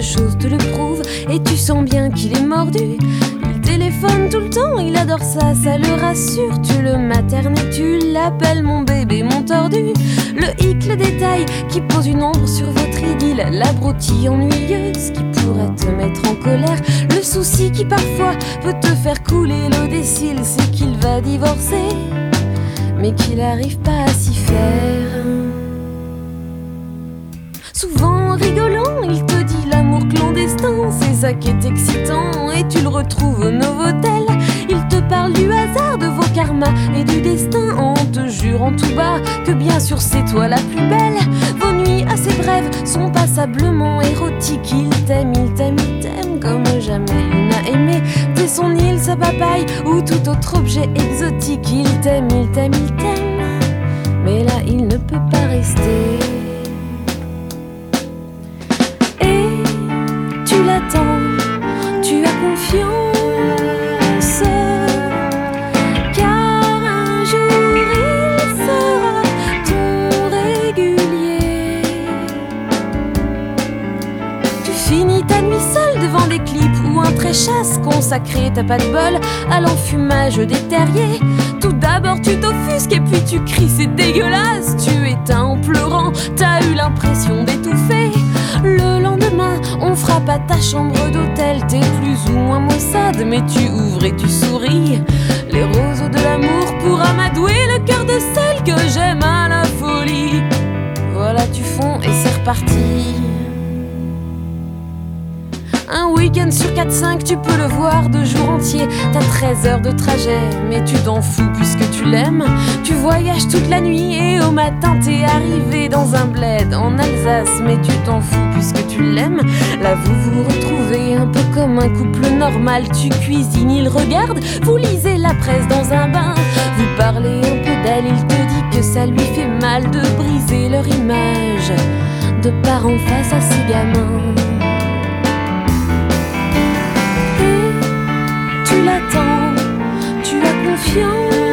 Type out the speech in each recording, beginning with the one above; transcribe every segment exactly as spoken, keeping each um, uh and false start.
choses te le prouvent. Et tu sens bien qu'il est mordu. Il téléphone tout le temps, il adore ça, ça le rassure. Tu le maternes et tu l'appelles mon bébé, mon tordu. Le hic, le détail qui pose une ombre sur votre idylle. La broutille ennuyeuse qui pourrait te mettre en colère. Le souci qui parfois peut te faire couler l'eau des cils, c'est qu'il va divorcer, mais qu'il n'arrive pas à s'y faire. Souvent en rigolant, il te dit l'amour clandestin, c'est ça qui est excitant, et tu le retrouves au Novotel. Il te parle du hasard, de vos karmas et du destin, en te jurant tout bas que bien sûr c'est toi la plus belle. Vos nuits assez brèves sont passablement érotiques. Il t'aime, il t'aime, il t'aime comme jamais il n'a aimé. T'es son île, sa papaye ou tout autre objet exotique. Il t'aime, il t'aime, il t'aime, mais là il ne peut pas rester. Et tu l'attends, tu as confiance, car un jour il sera ton régulier. Tu finis ta nuit seule devant des clips ou un pré-chasse consacré, t'as pas de bol à l'enfumage des terriers. Tout d'abord tu t'offusques et puis tu cries, c'est dégueulasse. Tu éteins en pleurant, t'as eu l'impression d'étouffer. Le lendemain, on frappe à ta chambre d'hôtel. T'es plus ou moins maussade, mais tu ouvres et tu souris. Les roses de l'amour pour amadouer le cœur de celle que j'aime à la folie. Voilà, tu fonds et c'est reparti. Un week-end sur quatre cinq, tu peux le voir de jour entier. T'as treize heures de trajet, mais tu t'en fous puisque tu l'aimes. Tu voyages toute la nuit et au matin t'es arrivé dans un bled en Alsace, mais tu t'en fous puisque tu l'aimes. Là vous vous retrouvez un peu comme un couple normal. Tu cuisines, il regarde, vous lisez la presse dans un bain. Vous parlez un peu d'elle, il te dit que ça lui fait mal de briser leur image de parents face à ses gamins. Tu l'attends, tu as confiance,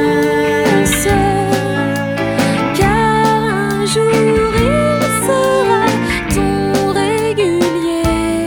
car un jour il sera ton régulier.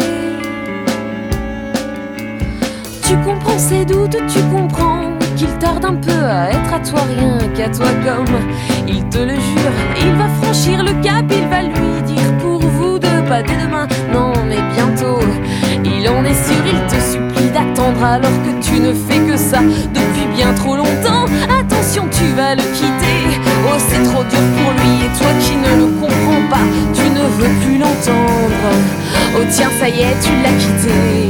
Tu comprends ses doutes, tu comprends qu'il tarde un peu à être à toi rien qu'à toi comme il te le jure. Il va franchir le cap, il va lui dire pour vous deux, pas dès demain, non mais bientôt. Il en est sûr, il te supplie d'attendre alors que tu ne fais que ça depuis bien trop longtemps. Attention, tu vas le quitter, oh c'est trop dur pour lui. Et toi qui ne le comprends pas, tu ne veux plus l'entendre. Oh tiens, ça y est, tu l'as quitté.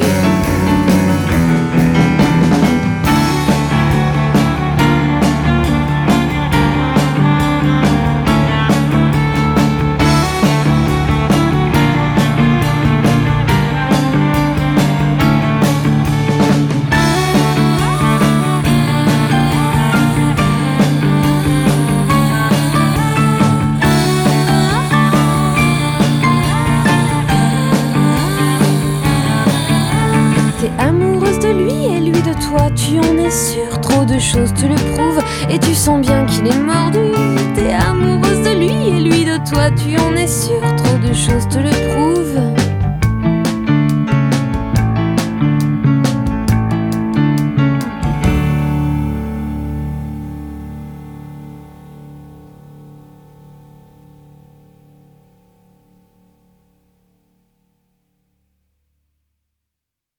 Amoureuse de lui et lui de toi, tu en es sûre, trop de choses te le prouvent. Et tu sens bien qu'il est mordu. T'es amoureuse de lui et lui de toi, tu en es sûre, trop de choses te le prouvent.